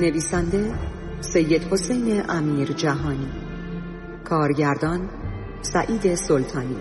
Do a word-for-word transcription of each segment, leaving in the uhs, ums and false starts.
نویسنده سید حسین امیر جهانی، کارگردان سعید سلطانی.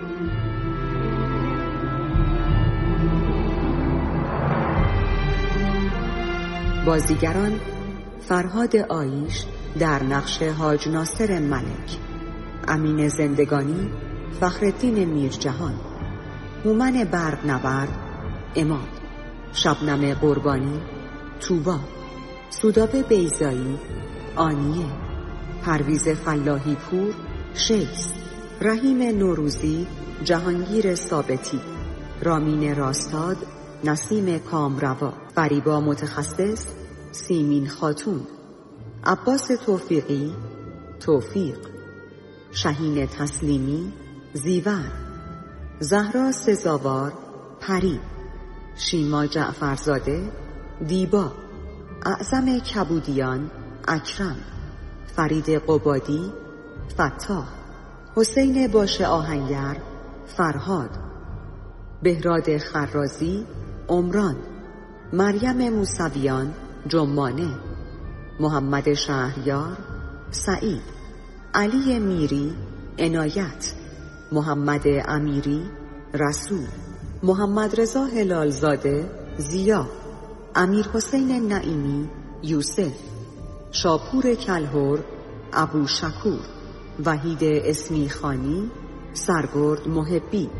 بازیگران: فرهاد آیش در نقش حاج ناصر ملک، امین زندگانی فخرالدین میرجهان، هومن برق‌نورد عماد، شبنم قربانی طوبی، سودابه بیضایی آنیه، پرویز فلاحی پور شیخ، رحیم نوروزی جهانگیر ثابتی، رامین راستاد نسیم کامروا، فریبا متخصص سیمین خاتون، عباس توفیقی توفیق، شهین تسلیمی زیور، زهرا سزاوار پری، شیما جعفرزاده دیبا، اعظم کبودیان اکرم، فرید قبادی فتاح، حسین باشه آهنگر فرهاد، بهراد خرازی عمران، مریم موسویان جمانه، محمد شهریار سعید، علی میری عنایت، محمد امیری رسول، محمد رضا هلالزاده زیا، امیر حسین نعیمی یوسف، شاپور کلهر ابو شکور، وحید اسمیخانی سرگرد محبی.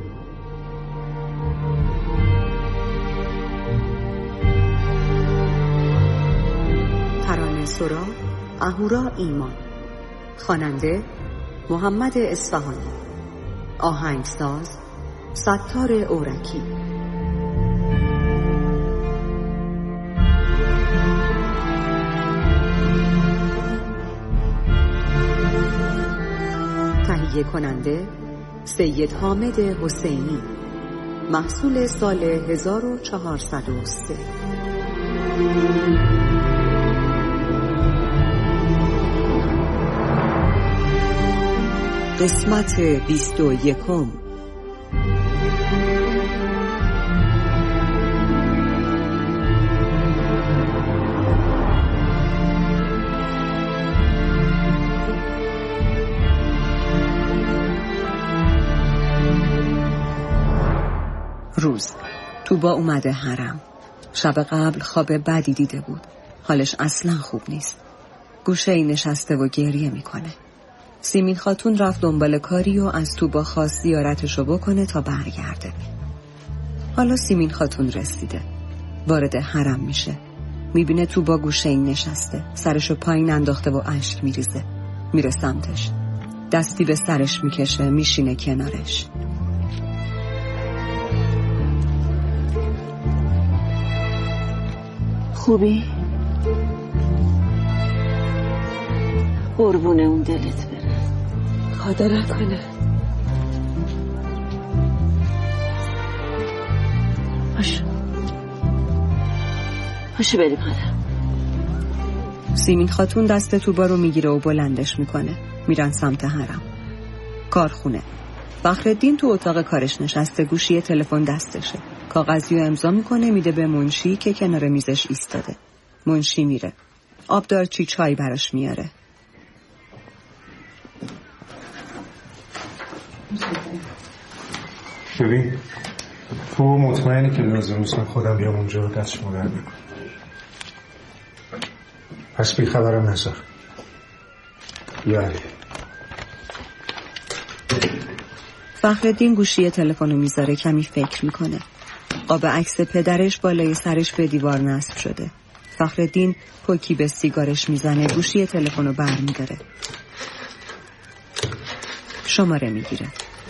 ترانه سرا اهورا ایمان، خواننده محمد اصفهانی، آهنگساز ستار اورکی. تهیه کننده سید حامد حسینی، محصول سال هزار و چهارصد و سه. قسمت بیست و یکم. روز توبا اومده حرم. شب قبل خواب بدی دیده بود. حالش اصلا خوب نیست. گوشه ای نشسته و گریه میکنه. سیمین خاتون رفت دنبال کاری و از توبا خواست زیارتشو بکنه تا برگرده. حالا سیمین خاتون رسیده. وارد حرم میشه. میبینه توبا گوشه ای نشسته. سرشو پایین انداخته و اشک میریزه. میره سمتش. دستی به سرش میکشه، میشینه کنارش. خوبی؟ قربون اون دلت بره. خدا نکنه. باشه باشه بریم حالا. سیمین خاتون دست توبا رو میگیره و بلندش میکنه. میرن سمت حرم. کارخونه. فخرالدین تو اتاق کارش نشسته، گوشی تلفن دستشه. کاغذی رو امضا میکنه، میده به منشی که کنار میزش ایستاده. منشی میره. آبدارچی چای براش میاره. ببین تو مطمئنی که لازم نیستم خودم بیام اونجا دست شما در بکنم؟ پس بی خبرم نذار. یعنی فخرالدین گوشی تلفن رو میذاره، کمی فکر میکنه. قاب عکس پدرش بالای سرش به دیوار نصب شده. فخرالدین پوکی به سیگارش میزنه، گوشی تلفن رو برمیداره. شماره میگیره.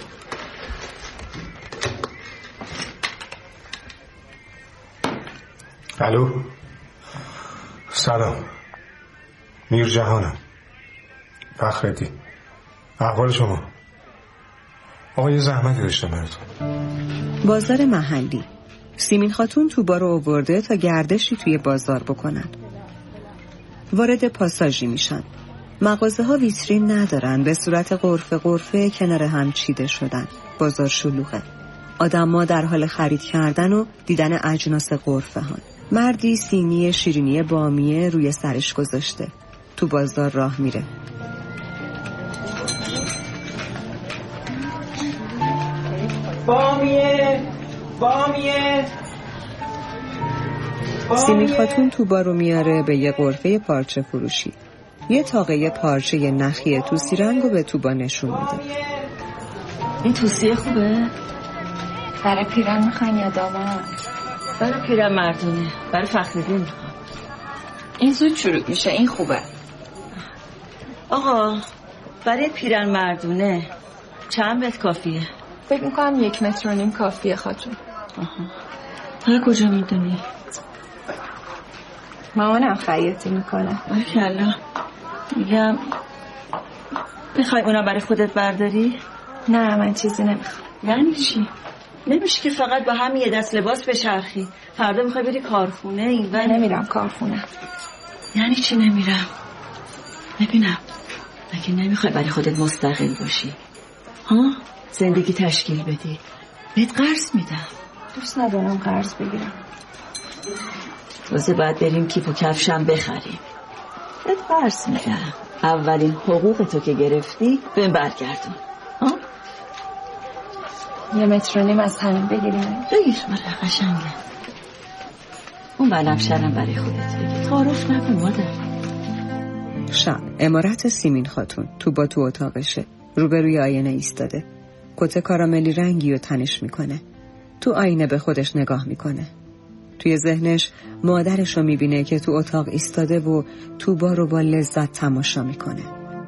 الو سلام، میر جهانم. فخرالدین احوال شما؟ آقا یه زحمتی داشتم براتون. بازار محلی. سیمین خاتون توبا رو آورده تا گردشی توی بازار بکنن. وارد پاساژی میشن. مغازه ها ویترین ندارن، به صورت غرفه غرفه کنار هم چیده شدن. بازار شلوغه. آدم‌ها در حال خرید کردن و دیدن اجناس غرفه‌هان. مردی سینی شیرینی بامیه روی سرش گذاشته. تو بازار راه میره. بامیه بامیه سیمین خاتون توبا رو میاره به یه غرفه پارچه فروشی. یه تاقه پارچه نخی توسی رنگو به توبا نشون میده. این توسیه خوبه؟ برای پیرن میخواین یا داماد؟ برای پیرن مردونه، برای فخریدین میخوام. این زود شروع میشه، این خوبه. آقا برای پیرن مردونه چند متر کافیه؟ فکر میکنم یک متر و نیم کافیه خاتون. آها. حالا کجا میدونی؟ مامانم خیاطی میکنه. باریکلا. میگم بخوای اونا برای خودت برداری؟ نه من چیزی نمیخوام. یعنی چی؟ نمیشه که فقط با هم یه دست لباس بچرخی. فردا میخوای بری کارخونه این من نمیرم کارخونه. یعنی چی نمیرم؟ ببینم مگه نمیخوای برای خودت مستقل باشی؟ ها؟ زندگی تشکیل بدی. بهت قرض میدم. دوست ندارم قرض بگیرم. واسه باید بریم کیف و کفشم بخریم. بهت قرض میدم. اولین حقوق تو که گرفتی بهم برگردون. ها؟ یه متر و نیم از همین بگیریم. بگیر ماله قشنگه. اون بلم شرم برای خودت بگیر. تعارف نکن مادر. شب عمارت سیمین خاتون تو با تو اتاقشه. روبروی آینه ایستاده. کت کاراملی رنگی رو تنش میکنه. تو آینه به خودش نگاه میکنه. توی ذهنش مادرش رو میبینه که تو اتاق ایستاده و توبا رو با لذت تماشا میکنه.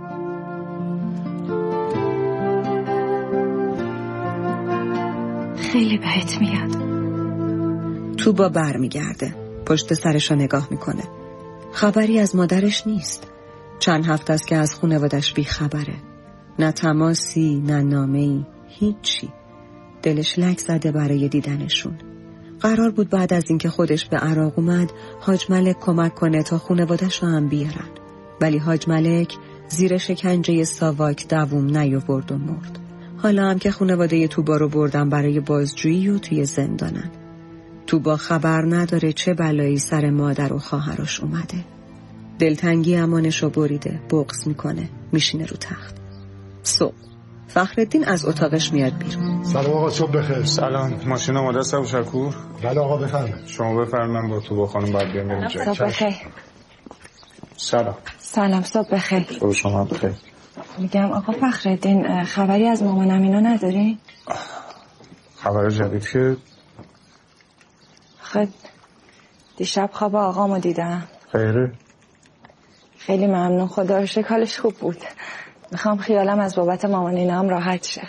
خیلی بهت میاد. توبا بر میگرده. پشت سرش رو نگاه میکنه. خبری از مادرش نیست. چند هفته است که از خانواده‌اش بی خبره. نه تماسی، نه نامه‌ای، هیچی. دلش لک زده برای دیدنشون. قرار بود بعد از اینکه خودش به عراق اومد حاج ملک کمک کنه تا خانواده‌اش رو هم بیارن. ولی حاج ملک زیر شکنجه ساواک دووم نیاورد و مرد. حالا هم که خانواده توبا رو بردن برای بازجویی و توی زندانن. توبا خبر نداره چه بلایی سر مادر و خواهرش اومده. دلتنگی امانش رو بریده، بغض میکنه، میشینه رو تخت. صبح فخرالدین از اتاقش میاد بیرون. سلام آقا، صبح بخیر. سلام، ماشین آماده است ابو شکور؟ بله آقا بفرمایید. شما بفرمایید، من با توبا خانم بعد بیام بریم جای. صبح بخیر. سلام. سلام، صبح بخیر. صبح شما بخیر. میگم آقا فخرالدین خبری از مامانم اینا نداری؟ خبر جدید که خد دیشب خواب آقامو دیدم. خیره؟ خیلی ممنون، خدا رو شکر حالش خوب بود. میخوام خیالم از بابت مامان اینا هم راحت شه.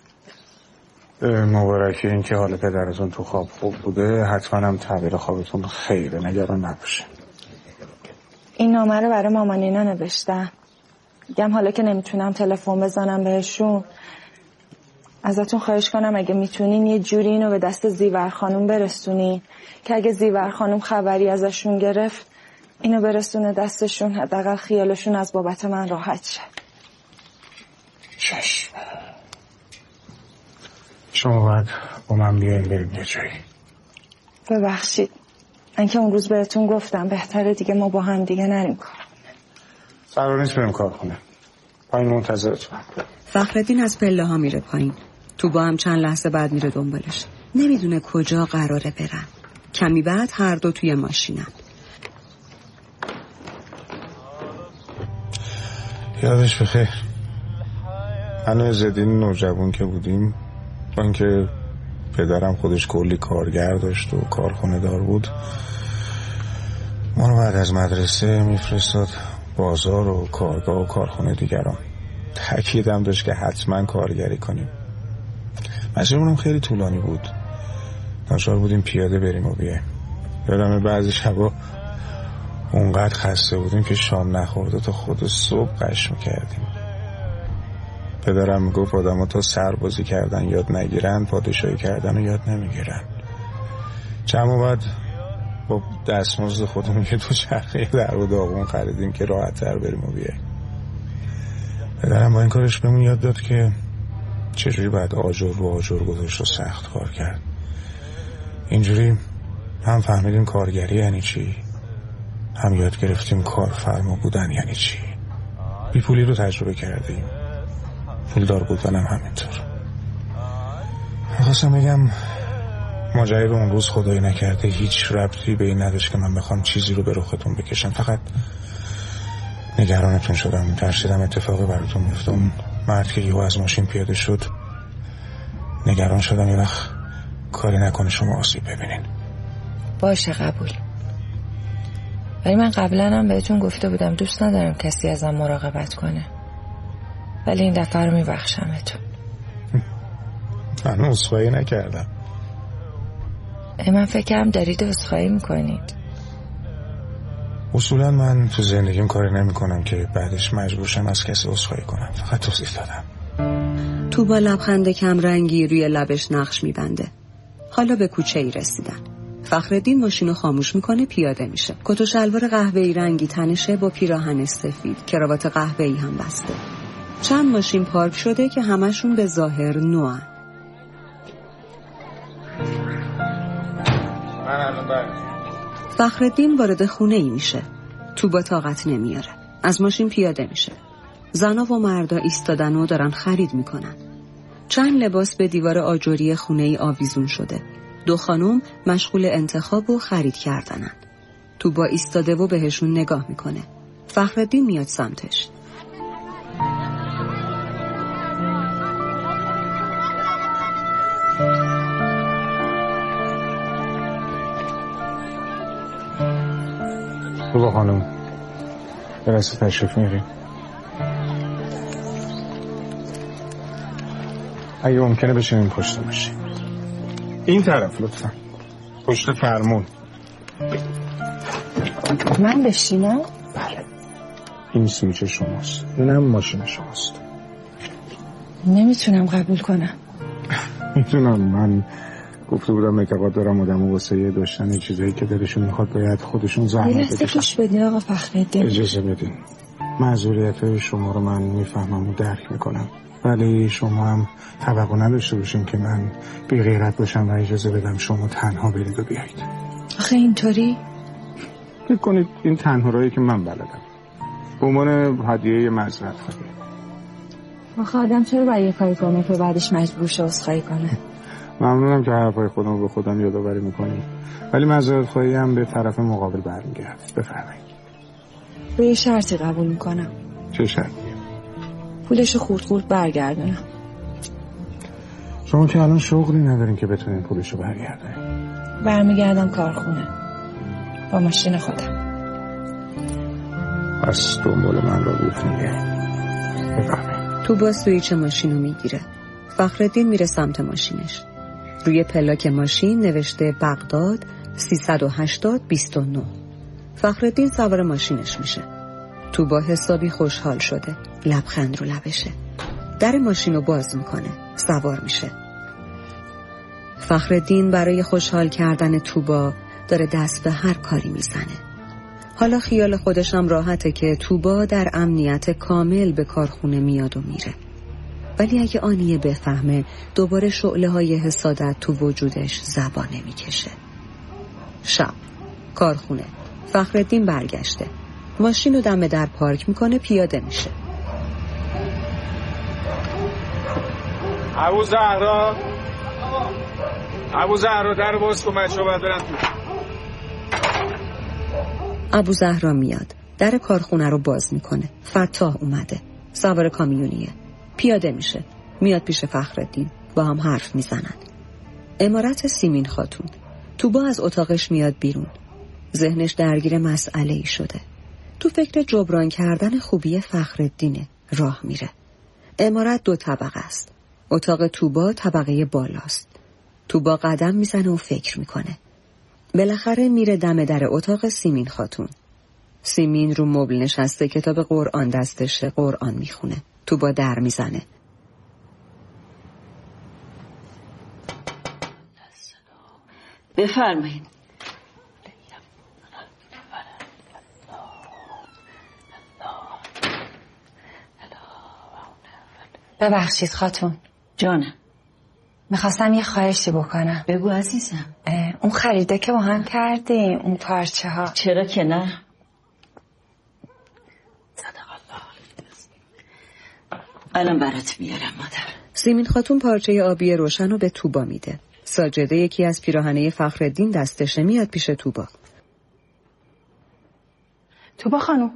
مبارکه این که حال پدرتون تو خواب خوب بوده. حتما هم تعبیر خوابتون خیره، نگران نباشه. این نامه رو برای مامان اینا نوشتم. میگم حالا که نمیتونم تلفن بزنم بهشون، ازتون خواهش کنم اگه میتونین یه جوری اینو به دست زیور خانم برسونین که اگه زیور خانم خبری ازشون گرفت اینو برسونه دستشون، حداقل خیالشون از بابت من راحت شه. چشم. شما باید با من بیاین بریم یه جایی. ببخشید من که اون روز بهتون گفتم بهتره دیگه ما با هم دیگه نریم کار. قرار نیست بریم کار کنه. پایین منتظرتون. فخرالدین از پله ها میره پایین. توبا هم چند لحظه بعد میره دنبالش. نمیدونه کجا قراره برن. کمی بعد هر دو توی ماشینن. یادش بخیر. هنو زدین نوجوان که بودیم، با اینکه پدرم خودش کلی کارگر داشت و کارخونه دار بود، ما رو بعد از مدرسه میفرستاد بازار و کارگاه و کارخونه دیگران. تأکیدم داشت که حتما کارگری کنیم. مسیرمونم خیلی طولانی بود. ناچار بودیم پیاده بریم و بیایم. یادمه بعضی شبا اونقدر خسته بودیم که شام نخورده تا خود صبح قش میکردیم. پدرم میگفت آدم ها تا سربازی کردن یاد نگیرن، پادشاهی کردن و یاد نمیگیرن. چند بعد با دستمزد خودمون یه دو چرخه در و داغون خریدیم که راحت تر بریم و بیاییم. پدرم با این کارش بهمون یاد داد که چجوری باید آجر رو آجر گذاشت و سخت کار کرد. اینجوری هم فهمیدیم کارگری یعنی چی، هم یاد گرفتیم کارفرما بودن یعنی چی. بی پولی رو تجربه کردیم، پولدار بودن هم همینطور. خواستم بگم ماجرای اون روز خدایی نکرده هیچ ربطی به این نداشت که من بخوام چیزی رو به رختون بکشم. فقط نگرانتون شدم، ترسیدم اتفاقی براتون میفته. اون مرد که یهو از ماشین پیاده شد نگران شدم یه وقت کاری نکنه شما آسیب ببینین. باشه قبول، ولی من قبلا هم بهتون گفته بودم دوست ندارم کسی ازم مراقبت کنه، ولی این دفعه رو میبخشمتون. من عذرخواهی نکردم. من فکرم دارید عذرخواهی میکنید. اصولا من تو زندگیم کاری نمی کنم که بعدش مجبور شم از کسی عذرخواهی کنم. فقط توضیح دادم. تو با لبخند کم رنگی روی لبش نقش میبنده. حالا به کوچه ای رسیدن. فخرالدین ماشینو خاموش میکنه، پیاده میشه. کت و شلوار قهوه‌ای رنگی تنشه با پیراهن سفید، کراوات قهوه‌ای هم بسته. چند ماشین پارک شده که همشون به ظاهر نوئن. فخرالدین وارد خونه ای میشه. تو با طاقت نمیاره. از ماشین پیاده میشه. زنا و مردا ایستادن و دارن خرید میکنن. چند لباس به دیوار آجوری خونه ای آویزون شده. دو خانم مشغول انتخاب و خرید کردنن. تو با ایستاده و بهشون نگاه میکنه. فخرالدین میاد سمتش. تو با خانم برسه تشریف میریم. اگه ممکنه بشینیم پشت باشیم. این طرف لطفا، پشت فرمون. من بشینم؟ بله. این سویچ شماست، اینم ماشین شماست. نمیتونم قبول کنم. میتونم. من گفته بودم اعتقاد دارم آدم واسه داشتن چیزایی که دلشون میخواد باید خودشون زحمت بکشن. یه گوش بدین آقا فخرالدین. اجازه بدین. معذوریت شما رو من میفهمم و درک میکنم، ولی شما هم توقع نداشته باشین که من بی غیرت باشم و اجازه بدم شما تنها برید و بیایید. آخه اینطوری؟ فکر کنید این تنها راهی که من بلدم، به عنوان هدیه معذرت خواهی. آخه آدم چرا باید یه کاری کنه که بعدش مجبور شه عذرخواهی کنه؟ ممنونم که حرفای خودم به خودم یادآوری میکنید، ولی معذرت خواهی هم به طرف مقابل برمیگرد. بفرمایید. به یه شرطی قبول میکنم. چه شرطی؟ پولشو خورد خورد برگردونم. شما که الان شغلی ندارین که بتونین پولشو برگردونین. برمیگردم کارخونه با ماشین خودم. پس دنبال من را بیفتیم. بفرمایید. تو با سویچ ماشینو میگیره. فخرالدین میره سمت ماشینش. روی پلاک ماشین نوشته بغداد سیصد و هشتاد بیست و نه. فخرالدین سوار ماشینش میشه. تو با حسابی خوشحال شده، لبخند رو لبشه. در ماشینو باز میکنه، سوار میشه. فخرالدین برای خوشحال کردن توبا داره دست به هر کاری میزنه. حالا خیال خودشم راحته که توبا در امنیت کامل به کارخونه میاد و میره. ولی اگه آنیه بفهمه دوباره شعله های حسادت تو وجودش زبان نمیکشه. شب کارخونه. فخرالدین برگشته. ماشین رو دم در پارک میکنه، پیاده میشه. ابو زهرا ابو زهرا در باز کن، بچه ها باید برن تو. ابو زهرا میاد، در کارخونه رو باز میکنه. فتاح اومده، سوار کامیونیه، پیاده میشه، میاد پیش فخرالدین، با هم حرف میزنن. عمارت سیمین خاتون. توبا از اتاقش میاد بیرون، ذهنش درگیر مسئله ای شده. تو فکر جبران کردن خوبی فخرالدینه، راه میره. عمارت دو طبقه است. اتاق توبا طبقه بالاست. توبا قدم میزنه و فکر میکنه. بالاخره میره دم در اتاق سیمین خاتون. سیمین رو مبل نشسته، کتاب قرآن دستشه، قرآن میخونه. توبا در میزنه. بفرمایید. ببخشید خاتون، جانم. میخواستم یه خواهشی بکنم. بگو عزیزم. اون خریده که با هم کردیم اون پارچه ها. چرا که نه؟ صدق الله. الان برات میارم مادر. سیمین خاتون پارچه آبی روشن رو به توبا میده. ساجده یکی از پیراهنه فخرالدین دستشه میاد پیش توبا. توبا خانوم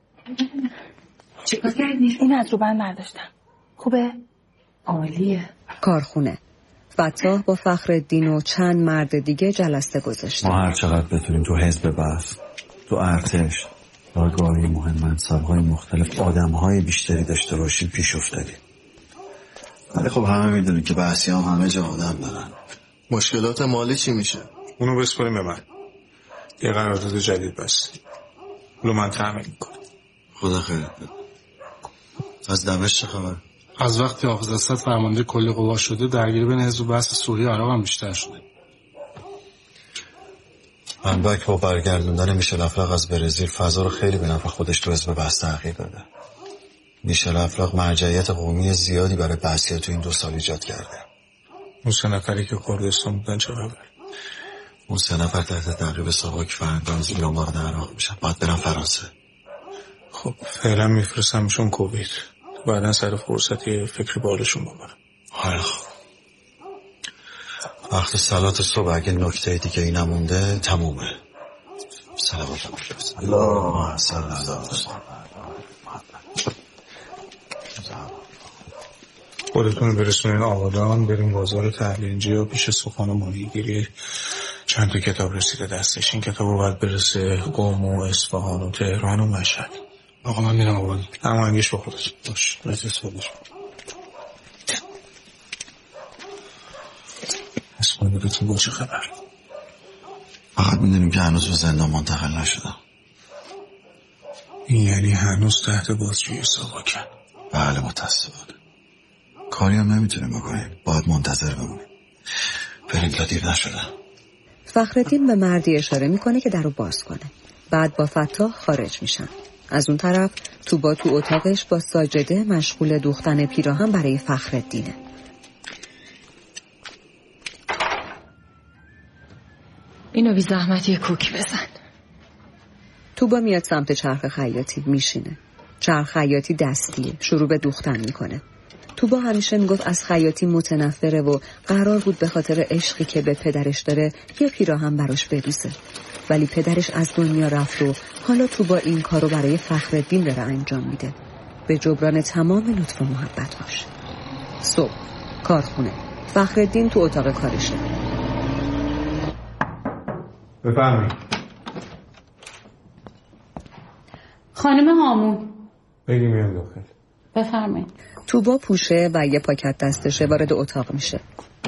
چیکار کردی؟ این از رو بند برداشتم. خوبه؟ عالیه. کارخونه. فتاح با فخرالدین و چند مرد دیگه جلسه گذاشته. ما هر چقدر بتونیم تو حزب بحث، تو ارتش، کارگاه‌های مهم، منصب‌های مختلف آدم‌های بیشتری داشته باشیم پیش افتادیم. ولی خب همه میدونیم که بحثی هم همه جا آدم دارن. مشکلات مالی چی میشه؟ اونو بسپاریم به من. یه قرارداد جدید بس. اونو من تأمین میکنم. خدا خیرت بده. از دمشق چه خبر؟ از وقتی حافظ اسد فرمانده کل قوا شده درگیری بین حزب و بحث سوریه عراق هم بیشتر شده. منبک با برگردوندن میشل افلاق از برزیل فضا رو خیلی به نفع خودش تو حزب بحث تغییر داده. میشل افلاق مرجعیت قومی زیادی برای بحثیت تو این دو سال ایجاد کرده. اون سه نفری که کردستان بودن چه خبر؟ اون سه نفر تحت تعقیب ساواک فرندان از ایران وارد عراق میشن. باید برن فرانسه. خب فعلا میفرستمشون کویت. بعدا سر فرصتی فکری بالشون ببرم. آره خب وقت صلات صبح اگه نکته دیگه ای نمونده تمومه. صلوات الله صلی الله. خودتون برسونین آبادان بریم بازار تحلیل‌جی و پیش سخن ماهیگیری چند تا کتاب رسیده دستش. این کتاب رو باید برسه قم و اصفهان و تهران و مشهد. آقا من میرم آبادان. اما انگیش با خودت باش. رسیس خودش از خانگیتون با چه خبر؟ فقط میدونیم که هنوز به زندان منتقل نشدم. این یعنی هنوز تحت بازجویی ساواکن؟ بله متاسفانه. کاری هم نمیتونیم بکنیم. باید منتظر بمونیم. بریم تا دیر نشده. فخرالدین به مردی اشاره میکنه که درو باز کنه. بعد با فتاح خارج میشن. از اون طرف توبا تو اتاقش با ساجده مشغول دوختن پیراهن برای فخرالدینه. اینو بی زحمت یه کوک بزن. توبا میاد سمت چرخ خیاطی میشینه. چرخ خیاطی دستیه. شروع به دوختن میکنه. توبا همیشه میگفت از خیاطی متنفره و قرار بود به خاطر عشقی که به پدرش داره یه پیراهن براش بدوزه. ولی پدرش از دنیا رفت و حالا توبا این کارو برای فخرالدین داره انجام میده. به جبران تمام لطف و محبتاش. صبح کارخونه. فخرالدین تو اتاق کارشه. بفرمایید. خانم هامون. بگی میام داخل. بفرمایید. توبا پوشه و یه پاکت دستشه وارد اتاق میشه.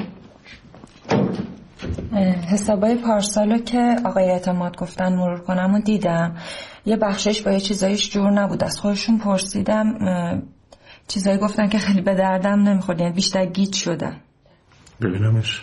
حسابای پارسالو که آقای اعتماد گفتن مرور کنم و دیدم. یه بخشش با یه چیزایش جور نبود. از خودشون پرسیدم چیزایی گفتن که خیلی به دردم نمیخورد. یعنی بیشتر گیج شدن. ببینمش.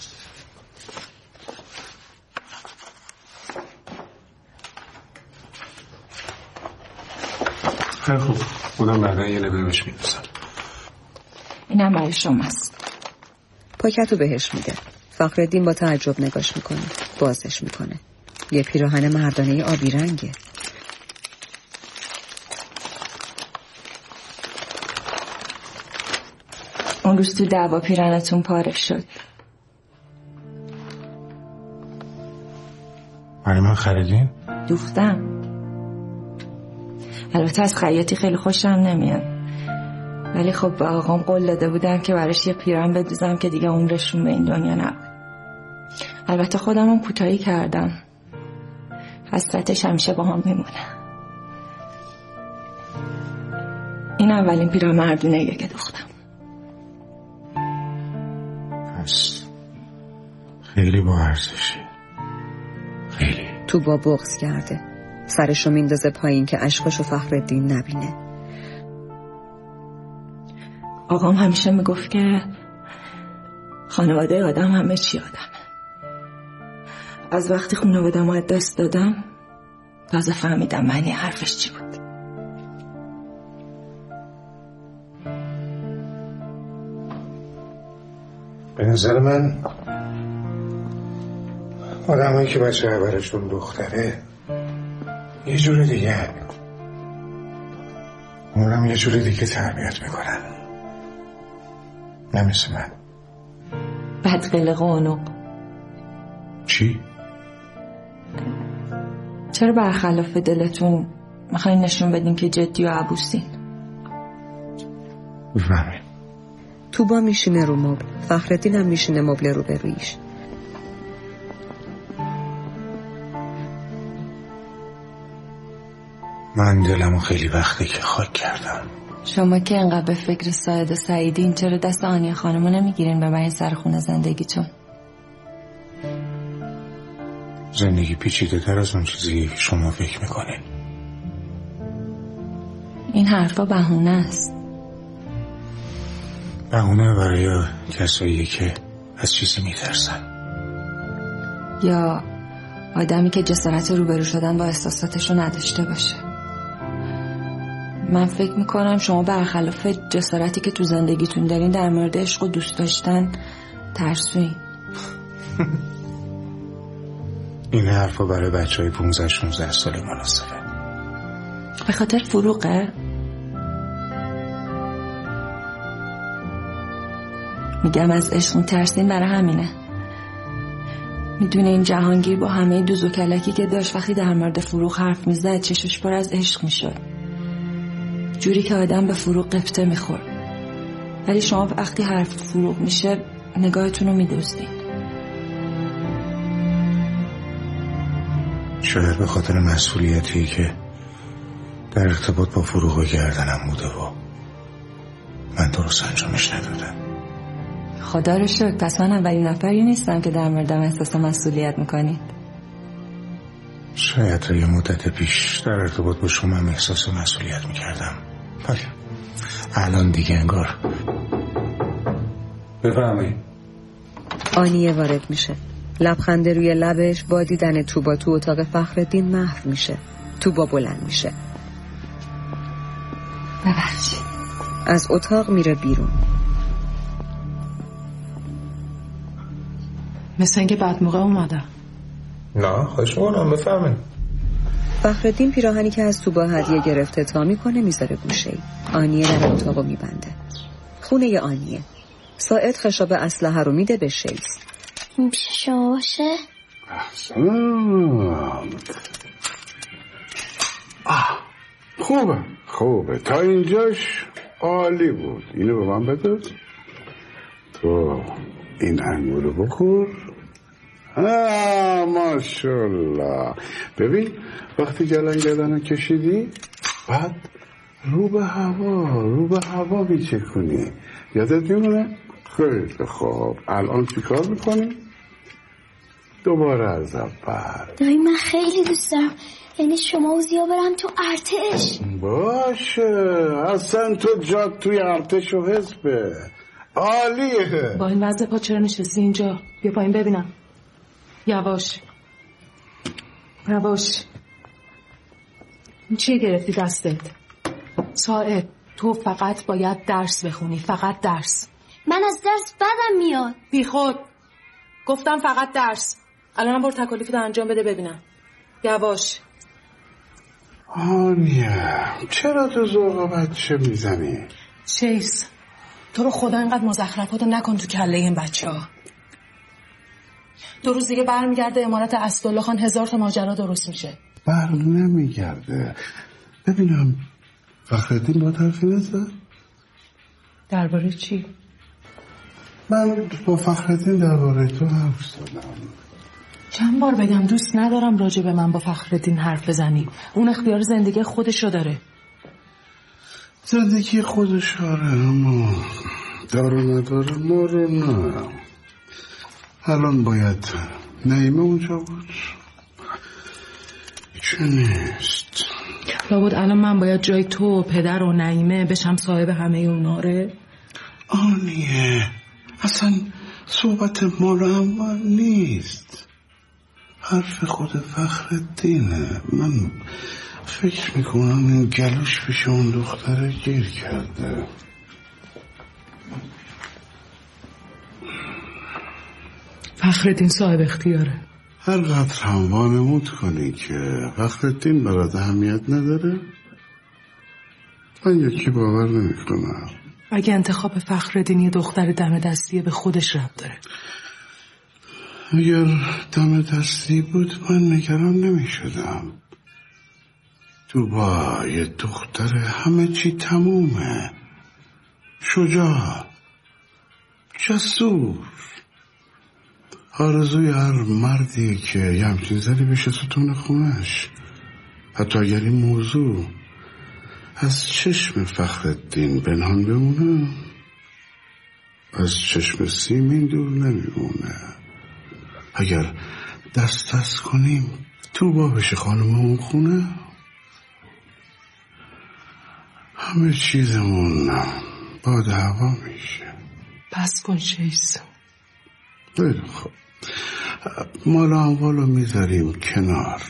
خیلی خوب. خودم بعدا یه لبه بهش میدوزم. اینم برای شماست. پاکتو بهش میده. فخرالدین با تعجب نگاش میکنه. بازش میکنه. یه پیراهن مردانه آبی رنگه. اون روز تو دعوا پیرنتون پاره شد. برای من خریدین؟ دوختم. البته از خیاطی خیلی خوشم نمیاد. ولی خب به آقام قول داده بودم که براش یه پیراهن بدوزم که دیگه عمرشون به این دنیا نبود. البته خودم هم کوتاهی کردم. حسرتش همیشه با هم میمونه. این اولین پیراهن مردونه‌ایه که دوختم. پس خیلی با ارزشی. خیلی. تو با بغض کرده. سرشو میندازه پایین که اشکاشو فخرالدین نبینه. آقام همیشه میگفت که خانواده آدم همه چی آدمه. از وقتی خانواده‌مو از دست دادم تازه فهمیدم معنی حرفش چی بود. به نظر من آدمایی که بچه برشون دختره یه جور دیگه اونم یه جور دیگه تربیت میکنن، نه مثل من. بدقلق و عنق. چی؟ چرا برخلاف دلتون میخواین نشون بدین که جدی و عبوسین؟ بفهمیم. توبا میشینه رو مبل، فخرالدین هم میشینه مبل رو برویش. من دلمو خیلی وقته که خاک کردم. شما که انقدر به فکر ساعد سعیدین چرا دست آنیا خانمو نمیگیرین ببرین سر خونه زندگیتون؟ زندگی پیچیده تر از اون چیزی که شما فکر میکنین. این حرفا بهونه است. بهونه برای کسایی که از چیزی میترسن، یا آدمی که جسارت روبرو شدن با احساساتشو نداشته باشه. من فکر میکنم شما برخلاف جسارتی که تو زندگیتون دارین در مورد عشق و دوست داشتن ترسوین. این حرفا برای بچه های پونزده شونزده ساله مناسبه. به خاطر فروغه؟ میگم از عشق میترسین برای همینه. میدونه این جهانگیر با همه دوز و کلکی که داشت وقتی در مورد فروغ حرف میزد چشش پر از عشق میشد، جوری که آدم به فروغ قبطه میخورد. ولی شما وقتی حرف فروغ میشه نگاهتون رو میدوزدین. شاید به خاطر مسئولیتی که در ارتباط با فروغ گردنم بوده و من درست انجامش ندادم. خدا رو شکر، پس من اولین نفری نیستم که در موردم احساس مسئولیت میکنید. شاید تا یه مدت پیش در ارتباط با شما هم احساس مسئولیت میکردم، ولی الان دیگه انگار. بفهمی؟ آنیه وارد میشه، لبخند روی لبش با دیدن توبا تو اتاق فخرالدین محو میشه. توبا بلند میشه. ببخشید. از اتاق میره بیرون. مثل اینکه بعد موقع اومده. نه خواهش میکنم بفهمین. فخرالدین پیراهنی که از توبا هدیه گرفته تا میکنه میذاره گوشه‌ای. آنیه در اتاقو میبنده. خونه آنیه. ساعد خشاب اسلحه رو میده به شیس. میشه شما باشه؟ آه خوبه خوبه تا اینجاش عالی بود. اینو به من بده. تو این انگورو بخور. آه ماشالله. ببین وقتی گلن گلن کشیدی بعد رو به هوا رو به هوا میچکنی. یادت میمونه؟ خیلی خوب. الان چی کار میکنی؟ دوباره از اول. دایی من خیلی دوست دارم، یعنی شما و زیا برم تو ارتش. باشه اصلا تو جات توی ارتش و حزبه. عالیه. با این وضع پا چرا نشستی اینجا؟ بیا پایین ببینم. یواش یواش. این چیه گرفتی دستت؟ ساعد تو فقط باید درس بخونی، فقط درس. من از درس بدم میاد. بی خود گفتم فقط درس. الانم برو تکالیفتو انجام بده ببینم. یواش. آنیه چرا تو ذوق بچه میزنی؟ شیس تو رو خدا اینقدر مزخرفاتو نکن تو کله این بچه ها. دو روز دیگه برمیگرده امارت اسدالله خان، هزار تا ماجرا درست میشه. بر نمیگرده. ببینم فخرالدین با حرفی نزد؟ درباره چی؟ من با فخرالدین درباره تو حرف زدم. چند بار بگم دوست ندارم راجع به من با فخرالدین حرف بزنی. اون اختیار زندگی خودشو داره. زندگی خودش داره اما داره نداره ما رو نه. الان باید نعیمه اونجا بود. چه نیست. لابد الان من باید جای تو و پدر و نعیمه بشم صاحب همه اوناره. آنیه اصلا صحبت ما رو اول نیست. حرف خود فخرالدینه. من فکر میکنم این گلوش پیش اون دختره گیر کرده. فخرالدین صاحب اختیاره. هر قدر هم وانمود کنی که فخرالدین برات اهمیت نداره، من یکی باور نمی کنم. اگه انتخاب فخرالدین یه دختر دم دستیه به خودش ربط داره. اگر دم دستی بود من نگران نمی شدم. تو با یه دختر همه چی تمومه، شجاع، جسور، آرزوی هر مردی که یه همچین زنی بشه ستون خونش. حتی اگر این موضوع از چشم فخرالدین پنهان بمونه، از چشم سیمین دور نمیمونه. اگر دست دست کنیم تو با بشه خانم اون خونه، همه چیزمون باد هوا میشه. بس کن شیس. خیلی خب، مال اموالو میذاریم کنار.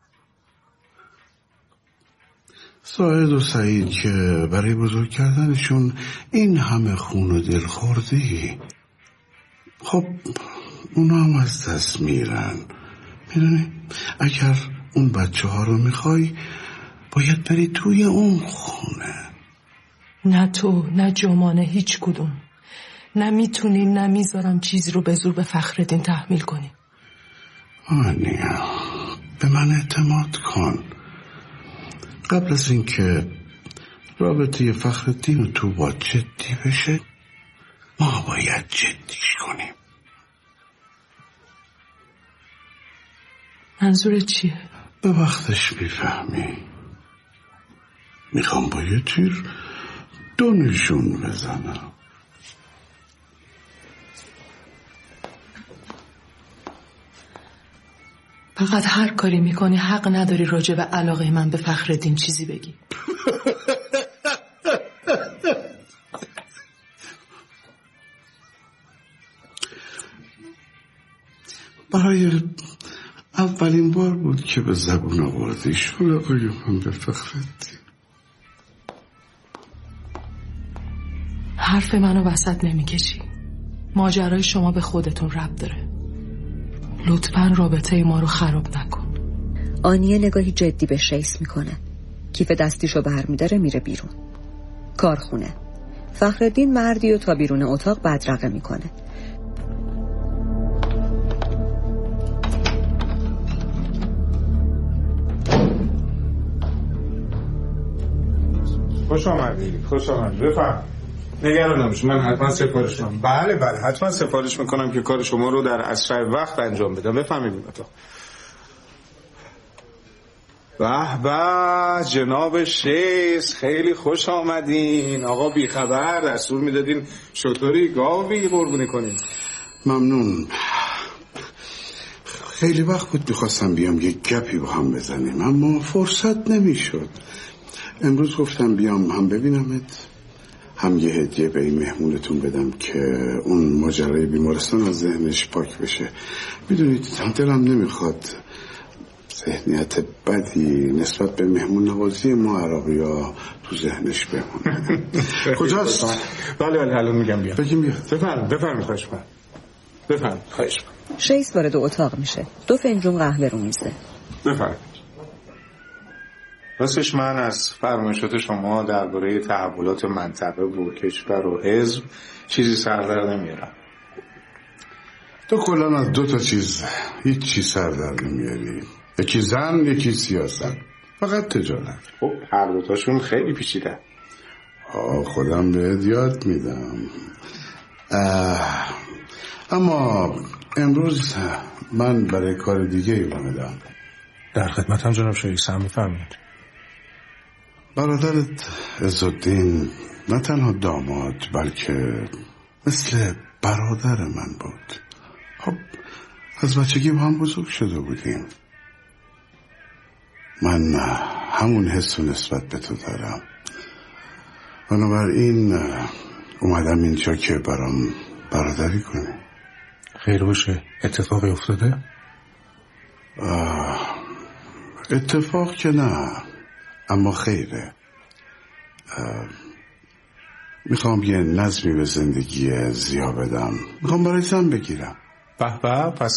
ساعد و سعید که برای بزرگ کردنشون این همه خون و دل خوردی، خب اونا هم از دست میرن. میدونی اگر اون بچه ها رو میخوای باید بری توی اون خونه. نه تو نه جمانه، هیچ کدوم. نه میتونی نه میذارم چیزی رو به زور به فخرالدین تحمیل کنی. آنیا به من اعتماد کن. قبل از اینکه رابطه فخرالدین و تو با جدی بشه، ما باید جدیش کنیم. منظور چیه؟ به وقتش میفهمی. میخوام با یه تیر دو نشون بزنم. فقط هر کاری میکنی حق نداری راجع به علاقه من به فخرالدین چیزی بگی. برای اولین بار بود که به زبون آوردی علاقه من به فخرالدین. حرف منو وسط نمیکشی. ماجرای شما به خودتون ربط داره. لطفاً رابطه ما رو خراب نکن. آنیه نگاهی جدی به شیس میکنه. کیف دستیشو برمیداره میره بیرون. کارخونه. فخرالدین مردی و تا بیرون اتاق بدرقه میکنه. خوش آمدید. خوش آمدید. بفرم. نگران نباشید، من حتما سفارش میکنم. بله بله حتما سفارش میکنم که کار شما رو در اسرع وقت انجام بدم. بفهمید تو. به به جناب شیس، خیلی خوش آمدین. آقا بیخبر دستور میدادین شطوری گاوی قربونی کنین. ممنون. خیلی وقت بود میخواستم بیام یک گپی با هم بزنیم اما فرصت نمیشد. امروز گفتم بیام هم ببینمت، هم یه هدیه به این مهمونتون بدم که اون ماجرای بیمارستان از ذهنش پاک بشه. میدونید دلم نمیخواد ذهنیت بدی نسبت به مهمون نوازی ما عراقی ها تو ذهنش بمونه. کجاست؟ بله بله الان میگم بیام. بگیم بیاد. بفرمایید بفرمایید خواهش می‌کنم. بفرمایید خواهش می‌کنم. شیس وارد اتاق میشه. دو فنجون قهوه رو میزه. بفرمایید. راستش من از فرمایشات شما درباره تحولات منطقه و کشور و حزب چیزی سر در نمیارم. تو کلا از دو تا چیز هیچ چیز سر در نمیاری. یکی زن، یکی سیاست. فقط تجارت. خب هر دو تاشون خیلی پیچیده. آه خودم بهت یاد میدم. اما امروز من برای کار دیگه ای اومدم. در خدمتم جناب شیخ، هم میفرمایید. برادرت عزالدین نه تنها داماد بلکه مثل برادر من بود. خب از بچگی با هم بزرگ شده بودیم. من همون حس و نسبت به تو دارم. بنابراین اومدم اینجا که برام برادری کنی. خیر باشه. اتفاقی افتاده؟ اتفاق که نه، اما خیره. میخوام یه نظمی به زندگی زیا بدم. میخوام برای زن بگیرم. به به، پس